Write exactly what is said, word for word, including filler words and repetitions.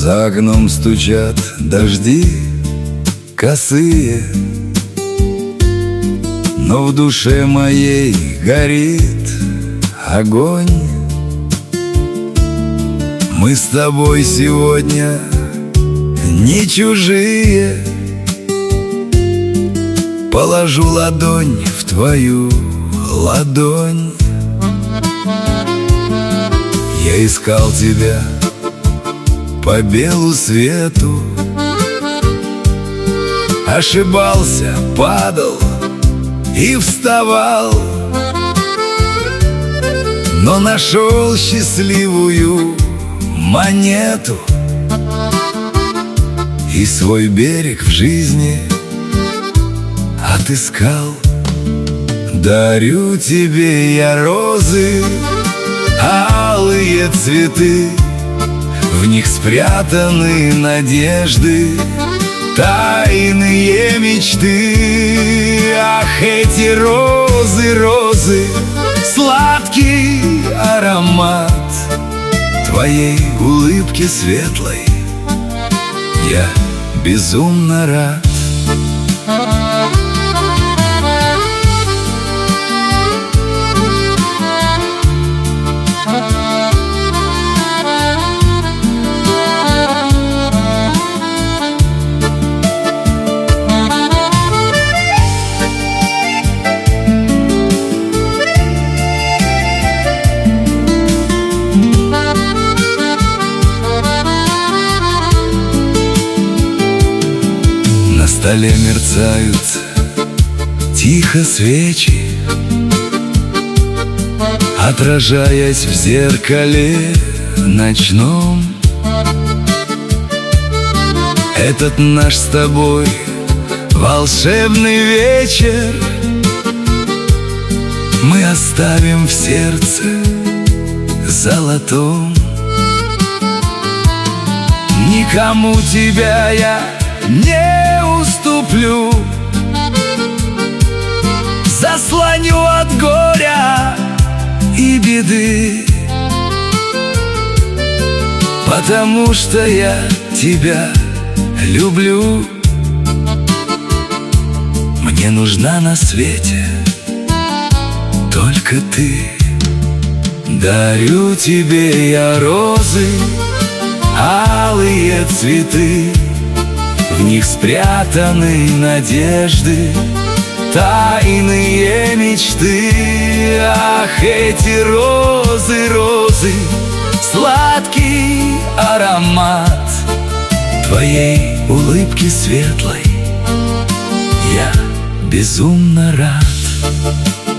За окном стучат дожди косые, но в душе моей горит огонь. Мы с тобой сегодня не чужие. Положу ладонь в твою ладонь. Я искал тебя по белу свету, ошибался, падал и вставал, но нашел счастливую монету и свой берег в жизни отыскал. Дарю тебе я розы, алые цветы, в них спрятаны надежды, тайные мечты. Ах, эти розы, розы, сладкий аромат твоей улыбки светлой, я безумно рад. На столе мерцают тихо свечи, отражаясь в зеркале ночном. Этот наш с тобой волшебный вечер мы оставим в сердце золотом. Никому тебя я не уступлю, заслоню от горя и беды, потому что я тебя люблю. Мне нужна на свете только ты. Дарю тебе я розы, алые цветы, в них спрятаны надежды, тайные мечты. Ах, эти розы, розы, сладкий аромат твоей улыбки светлой, я безумно рад.